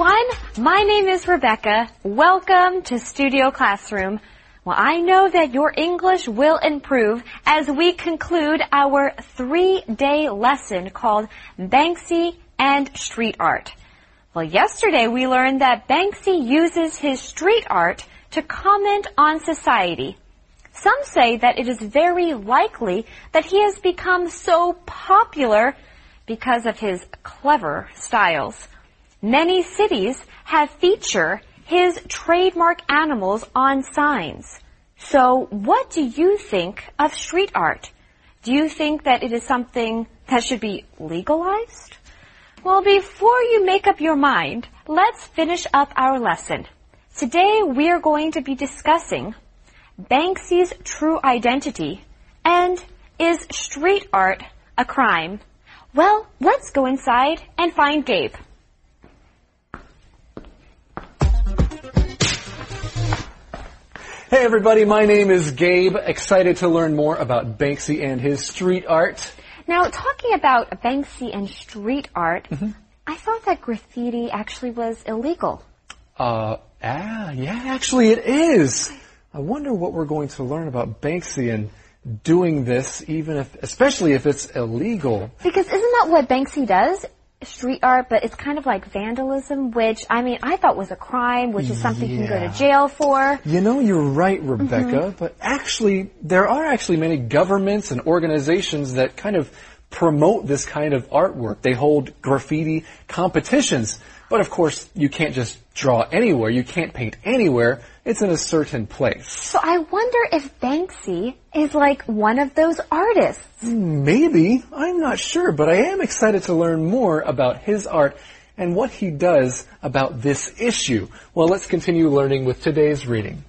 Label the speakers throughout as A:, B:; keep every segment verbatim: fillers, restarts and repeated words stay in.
A: everyone. My name is Rebecca. Welcome to Studio Classroom. Well, I know that your English will improve as we conclude our three-day lesson called Banksy and Street Art. Well, yesterday we learned that Banksy uses his street art to comment on society. Some say that it is very likely that he has become so popular because of his clever styles. Many cities have featured his trademark animals on signs. So what do you think of street art? Do you think that it is something that should be legalized? Well, before you make up your mind, let's finish up our lesson. Today we're going to be discussing Banksy's true identity and is street art a crime? Well, let's go inside and find Gabe.
B: Hey everybody, my name is Gabe. Excited to learn more about Banksy and his street art.
A: Now, talking about Banksy and street art, mm-hmm. I thought that graffiti actually was illegal.
B: Uh, ah, yeah, actually it is. I wonder what we're going to learn about Banksy and doing this, even if, especially if it's illegal.
A: Because isn't that what Banksy does? Street art, but it's kind of like vandalism, which, I mean, I thought was a crime, which is something
B: yeah.
A: you can go to jail for.
B: You know, you're right, Rebecca, mm-hmm. but actually, there are actually many governments and organizations that kind of promote this kind of artwork. They hold graffiti competitions. But of course, you can't just draw anywhere. You can't paint anywhere. It's in a certain place.
A: So I wonder if Banksy is like one of those artists.
B: Maybe. I'm not sure, but I am excited to learn more about his art and what he does about this issue. Well, let's continue learning with today's reading.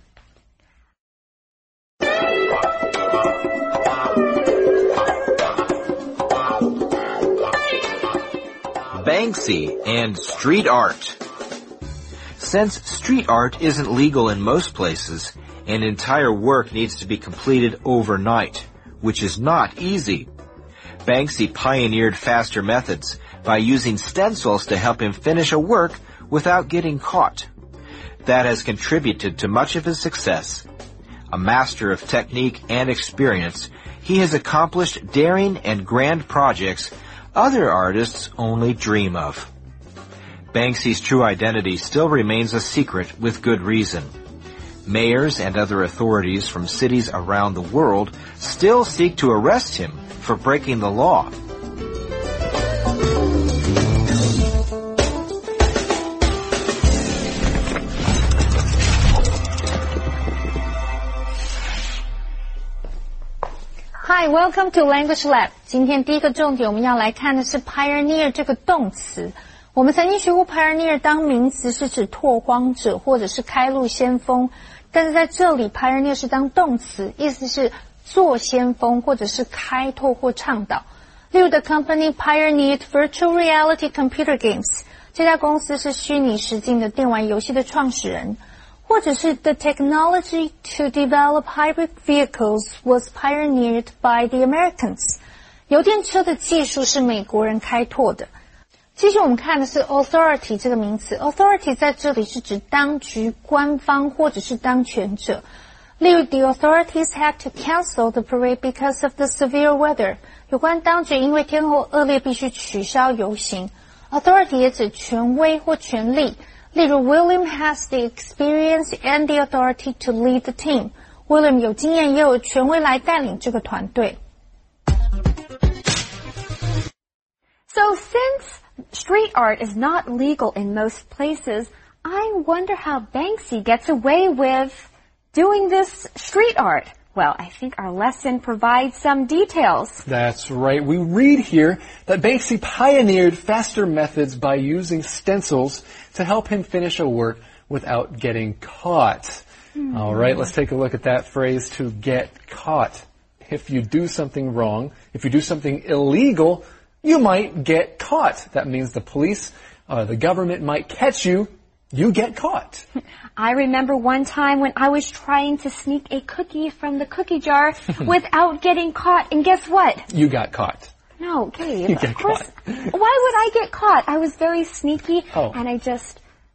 C: Banksy and street art. Since street art isn't legal in most places, an entire work needs to be completed overnight, which is not easy. Banksy pioneered faster methods by using stencils to help him finish a work without getting caught. That has contributed to much of his success. A master of technique and experience, he has accomplished daring and grand projects other artists only dream of. Banksy's true identity still remains a secret with good reason. Mayors and other authorities from cities around the world still seek to arrest him for breaking the law.
D: Hi, welcome to Language Lab. 今天第一个重点我们要来看的是 pioneer 这个动词。我们曾经学过 pioneer 当名词是指拓荒者或者是开路先锋，但是在这里 pioneer 是当动词，意思是做先锋或者是开拓或倡导。例如 the company pioneered virtual reality computer games， 这家公司是虚拟实境的电玩游戏的创始人。或者是 the technology to develop hybrid vehicles was pioneered by the Americans。油电车的技术是美国人开拓的。接着我们看的是 authority 这个名词 ，authority 在这里是指当局、官方或者是当权者。例如 the authorities had to cancel the parade because of the severe weather。有关当局因为天候恶劣必须取消游行。authority 也指权威或权力。例如 William has the experience and the authority to lead the team。 William 有经验也有权威来带领这个团队。
A: So since street art is not legal in most places, I wonder how Banksy gets away with doing this street art. Well, I think our lesson provides some details.
B: That's right. We read here that Banksy pioneered faster methods by using stencils to help him finish a work without getting caught. Mm. All right, let's take a look at that phrase, to get caught. If you do something wrong, if you do something illegal, you might get caught. That means the police, uh, the government might catch you. You get caught.
A: I remember one time when I was trying to sneak a cookie from the cookie jar without getting caught, and guess what?
B: You got caught.
A: No, Gabe,
B: You
A: of
B: get
A: course.
B: caught.
A: Why would I get caught? I was very sneaky,
B: oh.
A: and I just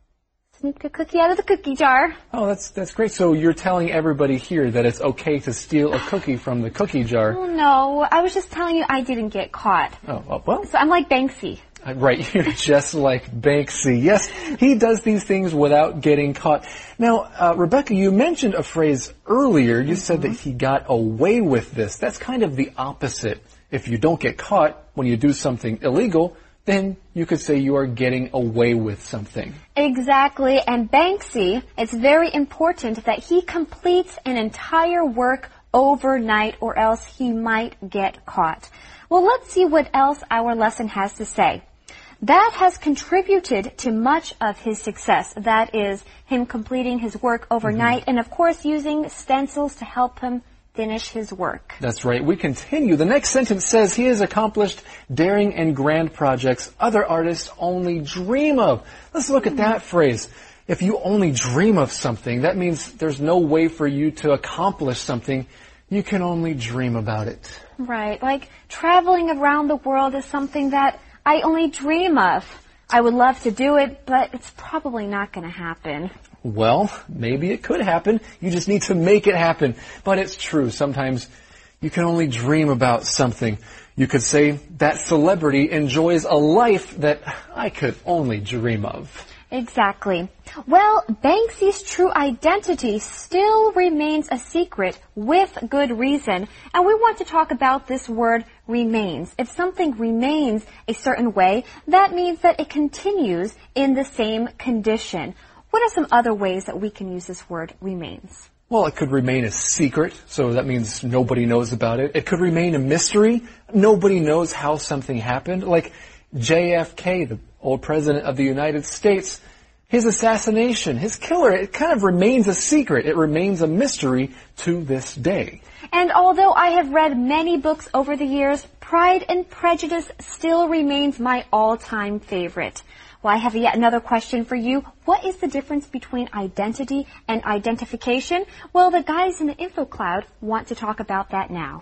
A: sneaked a cookie out of the cookie jar.
B: Oh, that's that's great. So you're telling everybody here that it's okay to steal a cookie from the cookie jar.
A: Oh, no, I was just telling you I didn't get caught.
B: Oh, well.
A: So I'm like Banksy.
B: Right, you're just like Banksy. Yes, he does these things without getting caught. Now, uh, Rebecca, you mentioned a phrase earlier. You mm-hmm. said that he got away with this. That's kind of the opposite. If you don't get caught when you do something illegal, then you could say you are getting away with something.
A: Exactly, and Banksy, it's very important that he completes an entire work overnight or else he might get caught. Well, let's see what else our lesson has to say. That has contributed to much of his success. That is, him completing his work overnight mm-hmm. and, of course, using stencils to help him finish his work.
B: That's right. We continue. The next sentence says he has accomplished daring and grand projects other artists only dream of. Let's look at that phrase. If you only dream of something, that means there's no way for you to accomplish something. You can only dream about it.
A: Right. Like traveling around the world is something that I only dream of. I would love to do it, but it's probably not going to happen.
B: Well, maybe it could happen. You just need to make it happen. But it's true. Sometimes you can only dream about something. You could say that celebrity enjoys a life that I could only dream of.
A: Exactly. Well, Banksy's true identity still remains a secret with good reason. And we want to talk about this word remains. If something remains a certain way, that means that it continues in the same condition. What are some other ways that we can use this word remains?
B: Well, it could remain a secret, so that means nobody knows about it. It could remain a mystery. Nobody knows how something happened. Like J F K, the old president of the United States, his assassination, his killer, it kind of remains a secret. It remains a mystery to this day.
A: And although I have read many books over the years, Pride and Prejudice still remains my all-time favorite. Well, I have yet another question for you. What is the difference between identity and identification? Well, the guys in the info cloud want to talk about that now.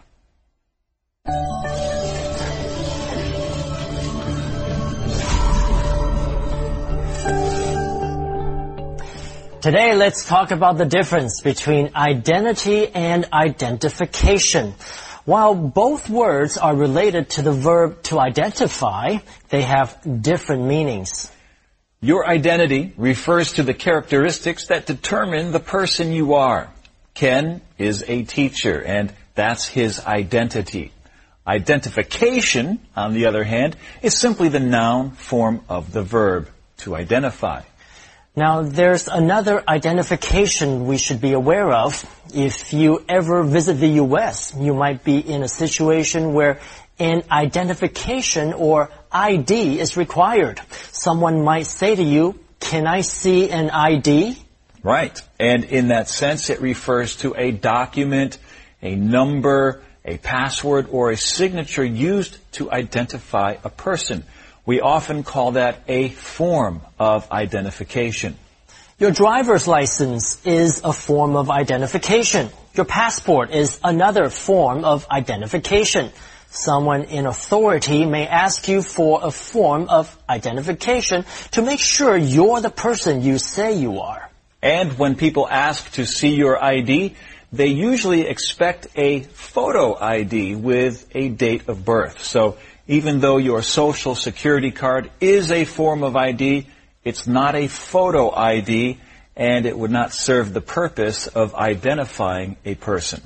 E: Today, let's talk about the difference between identity and identification. While both words are related to the verb to identify, they have different meanings.
F: Your identity refers to the characteristics that determine the person you are. Ken is a teacher, and that's his identity. Identification, on the other hand, is simply the noun form of the verb to identify.
E: Now, there's another identification we should be aware of. If you ever visit the U S, you might be in a situation where an identification or I D is required. Someone might say to you, "Can I see an I D?"
F: Right. And in that sense, it refers to a document, a number, a password, or a signature used to identify a person. We often call that a form of identification.
E: Your driver's license is a form of identification. Your passport is another form of identification. Someone in authority may ask you for a form of identification to make sure you're the person you say you are.
F: And when people ask to see your I D, they usually expect a photo I D with a date of birth. So even though your social security card is a form of I D, it's not a photo I D, and it would not serve the purpose of identifying a person.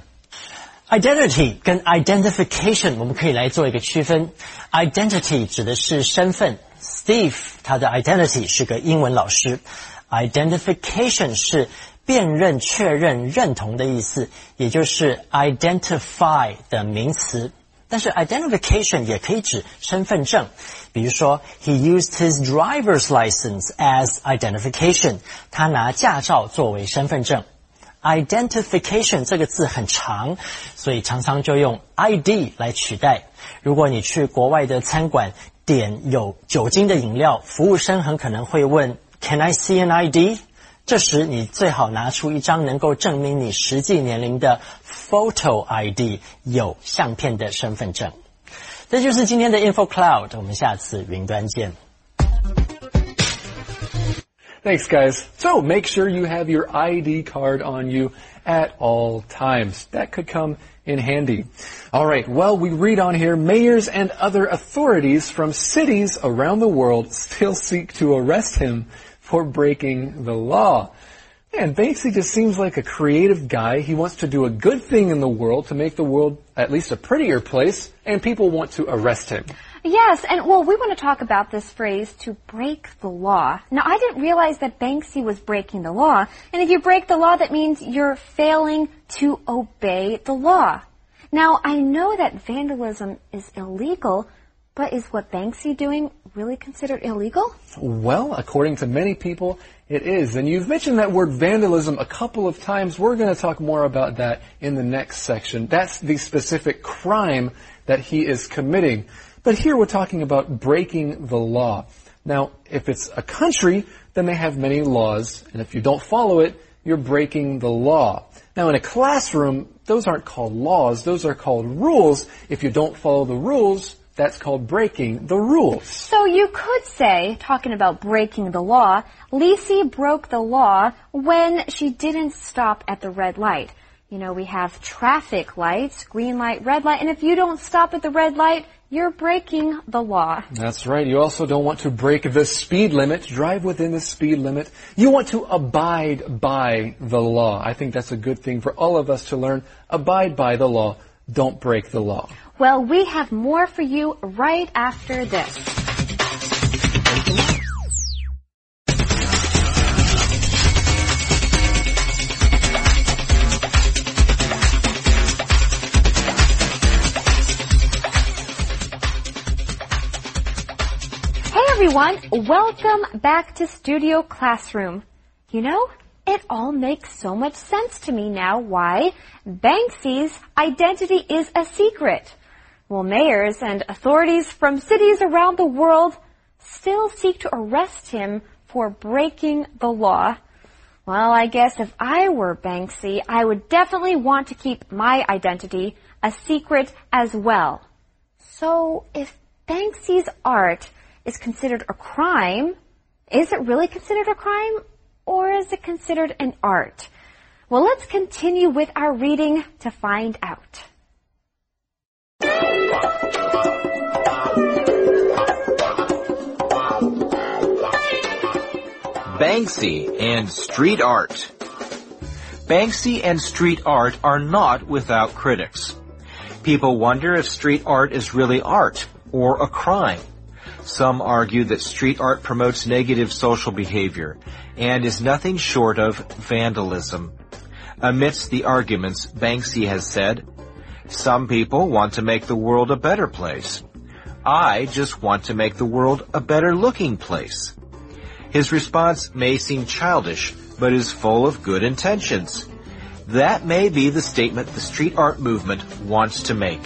E: Identity 跟 identification 我们可以来做一个区分。Identity 指的是身份。Steve 他的 identity 是个英文老师。Identification 是辨认、确认、认同的意思，也就是 identify 的名词。但是 identification 也可以指身份证，比如说 he used his driver's license as identification， 他拿驾照作为身份证。Identification 这个字很长，所以常常就用 I D 来取代。如果你去国外的餐馆点有酒精的饮料，服务生很可能会问 Can I see an I D？这时你最好拿出一张能够证明你实际年龄的 photo I D， 有相片的身份证。这就是今天的 Info Cloud， 我们下次云端见。
B: Thanks, guys. So make sure you have your I D card on you at all times. That could come in handy. All right, well, we read on here, mayors and other authorities from cities around the world still seek to arrest him for breaking the law. Man, Banksy just seems like a creative guy. He wants to do a good thing in the world to make the world at least a prettier place, and people want to arrest him.
A: Yes, and well, we want to talk about this phrase, to break the law. Now, I didn't realize that Banksy was breaking the law. And if you break the law, that means you're failing to obey the law. Now, I know that vandalism is illegal, but is what Banksy doing really considered illegal?
B: Well, according to many people, it is. And you've mentioned that word vandalism a couple of times. We're going to talk more about that in the next section. That's the specific crime that he is committing. But here we're talking about breaking the law. Now, if it's a country, then they have many laws, and if you don't follow it, you're breaking the law. Now, in a classroom, those aren't called laws, those are called rules. If you don't follow the rules, that's called breaking the rules.
A: So you could say, talking about breaking the law, Lisi broke the law when she didn't stop at the red light. You know, we have traffic lights, green light, red light, and if you don't stop at the red light, you're breaking the law.
B: That's right. You also don't want to break the speed limit. Drive within the speed limit. You want to abide by the law. I think that's a good thing for all of us to learn. Abide by the law. Don't break the law.
A: Well, we have more for you right after this. Everyone, welcome back to Studio Classroom. You know, it all makes so much sense to me now why Banksy's identity is a secret. Well, mayors and authorities from cities around the world still seek to arrest him for breaking the law. Well, I guess if I were Banksy, I would definitely want to keep my identity a secret as well. So, if Banksy's art is considered a crime, is it really considered a crime, or is it considered an art? Well, let's continue with our reading to find out.
C: Banksy and street art. Banksy and street art are not without critics. People wonder if street art is really art or a crime. Some argue that street art promotes negative social behavior and is nothing short of vandalism. Amidst the arguments, Banksy has said, "Some people want to make the world a better place. I just want to make the world a better looking place." His response may seem childish, but is full of good intentions. That may be the statement the street art movement wants to make.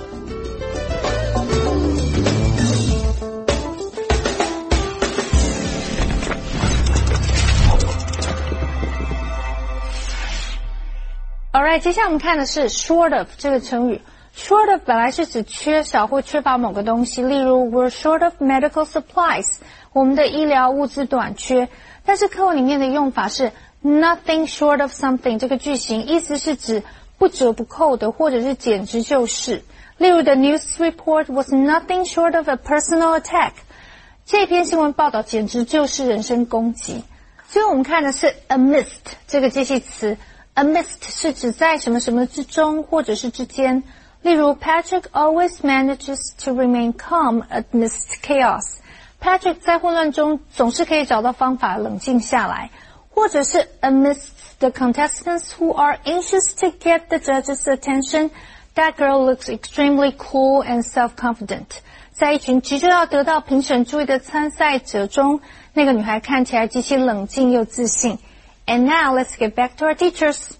D: Alright， 接下来我们看的是 short of 这个成语。short of 本来是指缺少或缺乏某个东西，例如 we're short of medical supplies， 我们的医疗物资短缺。但是课文里面的用法是 nothing short of something， 这个句型意思是指不折不扣的，或者是简直就是。例如 the news report was nothing short of a personal attack， 这篇新闻报道简直就是人身攻击。最后我们看的是 amidst 这个介系词。Amidst 是指在什么什么之中或者是之间，例如 Patrick always manages to remain calm amidst chaos. Patrick 在混乱中总是可以找到方法冷静下来，或者是 amidst the contestants who are anxious to get the judge's attention, that girl looks extremely cool and self-confident. 在一群急着要得到评审注意的参赛者中，那个女孩看起来极其冷静又自信。And now, let's get back to our teachers.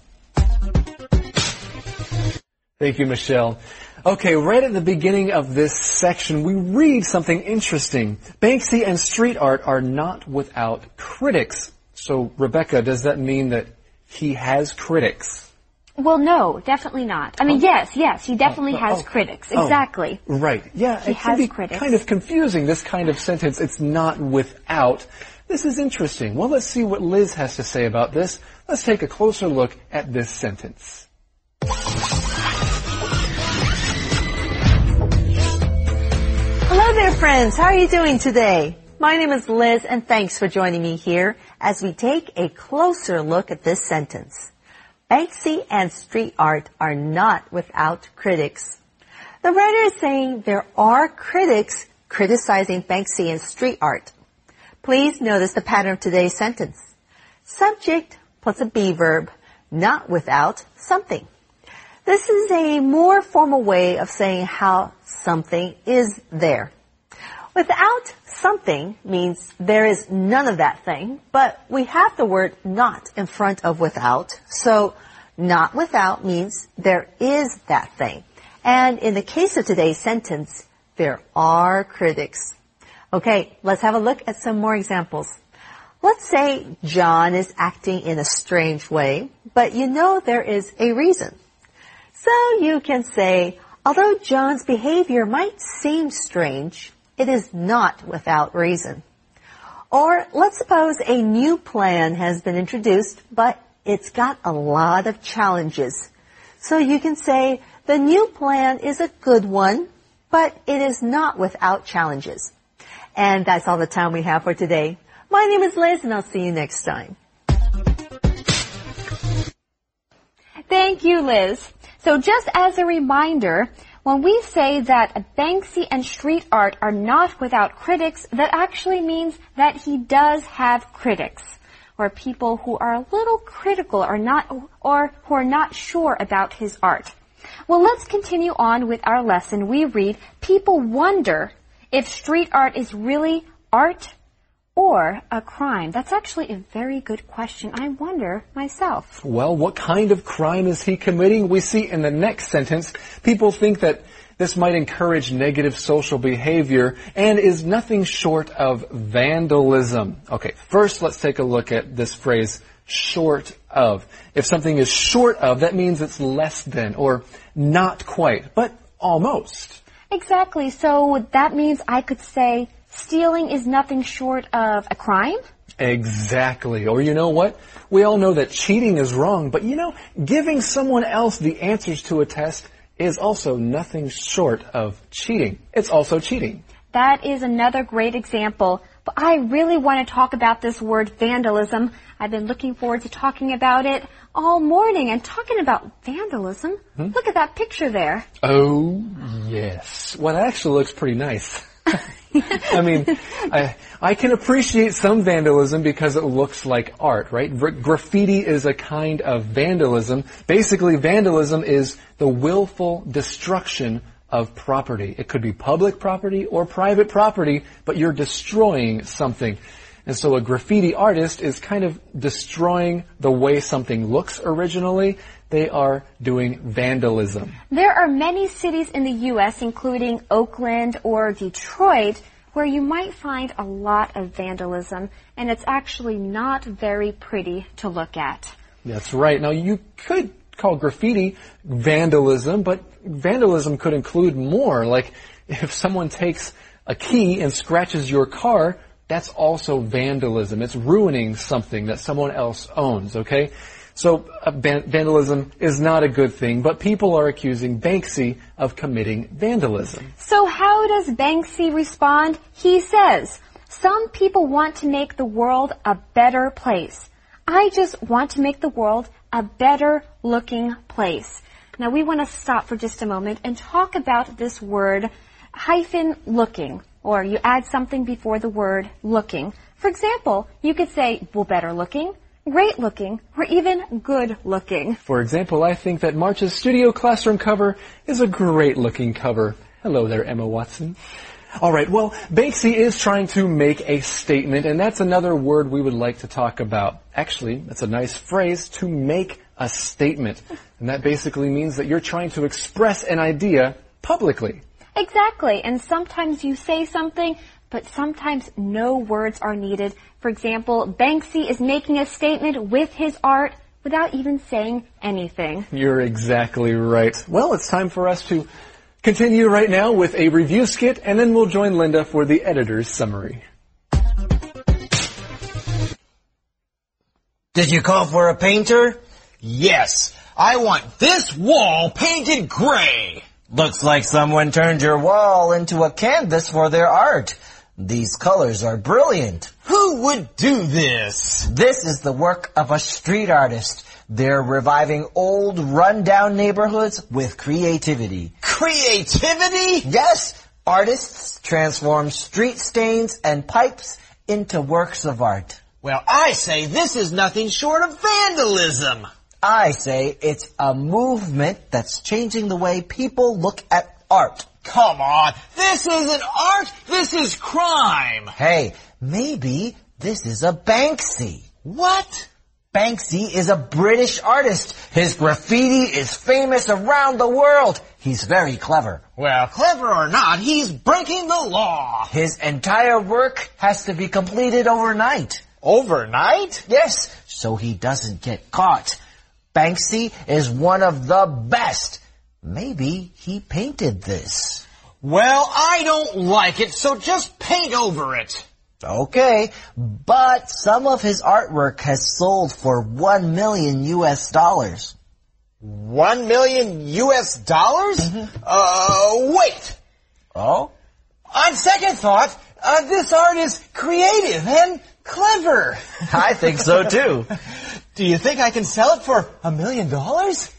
B: Thank you, Michelle. Okay, right at the beginning of this section, we read something interesting. Banksy and street art are not without critics. So, Rebecca, does that mean that he has critics?
A: Well, no, definitely not. I mean,
B: Oh.
A: yes, yes, he definitely
B: Oh,
A: has
B: oh,
A: critics.
B: oh,
A: Exactly.
B: Right. Yeah,
A: He
B: it can
A: has
B: be
A: critics.
B: kind of confusing, this kind of sentence. It's not without. This is interesting. Well, let's see what Liz has to say about this. Let's take a closer look at this sentence.
G: Hello there, friends. How are you doing today? My name is Liz, and thanks for joining me here as we take a closer look at this sentence. Banksy and street art are not without critics. The writer is saying there are critics criticizing Banksy and street art. Please notice the pattern of today's sentence. Subject plus a be verb, not without something. This is a more formal way of saying how something is there. Without something means there is none of that thing, but we have the word not in front of without, so not without means there is that thing. And in the case of today's sentence, there are critics. Okay, let's have a look at some more examples. Let's say John is acting in a strange way, but you know there is a reason. So you can say, although John's behavior might seem strange, it is not without reason. Or let's suppose a new plan has been introduced, but it's got a lot of challenges. So you can say, the new plan is a good one, but it is not without challenges. And that's all the time we have for today. My name is Liz, and I'll see you next time.
A: Thank you, Liz. So just as a reminder, when we say that Banksy and street art are not without critics, that actually means that he does have critics, or people who are a little critical or not, or who are not sure about his art. Well, let's continue on with our lesson. We read, people wonder if street art is really art or a crime. That's actually a very good question. I wonder myself.
B: Well, what kind of crime is he committing? We see in the next sentence, people think that this might encourage negative social behavior and is nothing short of vandalism. Okay, first let's take a look at this phrase, short of. If something is short of, that means it's less than or not quite, but almost.
A: Exactly. So that means I could say stealing is nothing short of a crime?
B: Exactly. Or you know what? We all know that cheating is wrong, but you know, giving someone else the answers to a test is also nothing short of cheating. It's also cheating.
A: That is another great example. But I really want to talk about this word vandalism. I've been looking forward to talking about it all morning. And talking about vandalism, hmm? Look at that picture there.
B: Oh, yes. Well, it actually looks pretty nice. I mean, I, I can appreciate some vandalism because it looks like art, right? Gra- graffiti is a kind of vandalism. Basically, vandalism is the willful destruction of property. It could be public property or private property, but you're destroying something. And so a graffiti artist is kind of destroying the way something looks originally. They are doing vandalism.
A: There are many cities in the U S, including Oakland or Detroit, where you might find a lot of vandalism, and it's actually not very pretty to look at.
B: That's right. Now, you could call graffiti vandalism, but vandalism could include more. Like, if someone takes a key and scratches your car, that's also vandalism. It's ruining something that someone else owns, okay? So uh, vandalism is not a good thing, but people are accusing Banksy of committing vandalism.
A: So how does Banksy respond? He says, some people want to make the world a better place. I just want to make the world a better looking place. Now we want to stop for just a moment and talk about this word hyphen looking, or you add something before the word looking. For example, you could say, well, better looking, great looking, or even good looking.
B: For example, I think that March's studio classroom cover is a great looking cover. Hello there, Emma Watson. All right, well, Banksy is trying to make a statement, and that's another word we would like to talk about. Actually, that's a nice phrase, to make a statement. And that basically means that you're trying to express an idea publicly.
A: Exactly, and sometimes you say something, but sometimes no words are needed. For example, Banksy is making a statement with his art without even saying anything.
B: You're exactly right. Well, it's time for us to continue right now with a review skit, and then we'll join Linda for the editor's summary.
C: Did you call for a painter? Yes. I want this wall painted gray. Looks like someone turned your wall into a canvas for their art. These colors are brilliant. Who would do this? This is the work of a street artist. They're reviving old, run-down neighborhoods with creativity. Creativity? Yes. Artists transform street stains and pipes into works of art. Well, I say this is nothing short of vandalism. I say it's a movement that's changing the way people look at art. Come on, this isn't art, this is crime. Hey, maybe this is a Banksy. What? Banksy is a British artist. His graffiti is famous around the world. He's very clever. Well, clever or not, he's breaking the law. His entire work has to be completed overnight. Overnight? Yes, so he doesn't get caught. Banksy is one of the best. Maybe he painted this. Well, I don't like it, so just paint over it. Okay, but some of his artwork has sold for one million U S dollars. One million U S dollars? Mm-hmm. Uh, wait. Oh? On second thought, uh, this art is creative and clever. I think so too. Do you think I can sell it for a million dollars?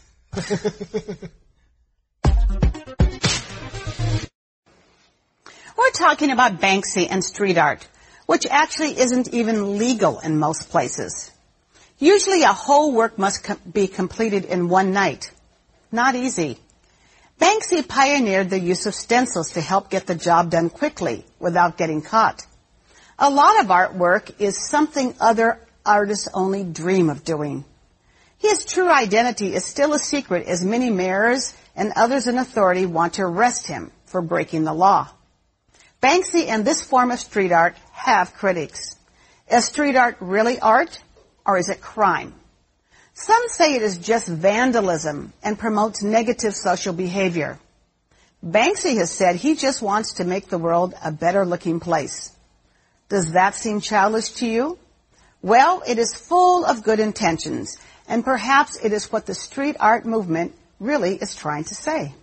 H: We're talking about Banksy and street art, which actually isn't even legal in most places. Usually a whole work must com- be completed in one night. Not easy. Banksy pioneered the use of stencils to help get the job done quickly without getting caught. A lot of artwork is something other artists only dream of doing. His true identity is still a secret, as many mayors and others in authority want to arrest him for breaking the law. Banksy and this form of street art have critics. Is street art really art, or is it crime? Some say it is just vandalism and promotes negative social behavior. Banksy has said he just wants to make the world a better-looking place. Does that seem childish to you? Well, it is full of good intentions, and perhaps it is what the street art movement really is trying to say.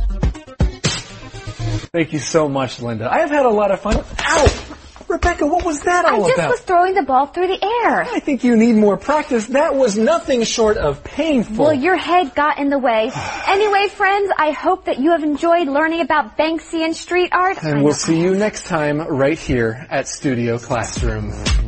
B: Thank you so much, Linda. I have had a lot of fun. Ow! Rebecca, what was that all
A: I just
B: about?
A: was throwing the ball through the air.
B: I think you need more practice. That was nothing short of painful.
A: Well, your head got in the way. Anyway, friends, I hope that you have enjoyed learning about Banksy and street art.
B: And we'll see you next time right here at Studio Classroom.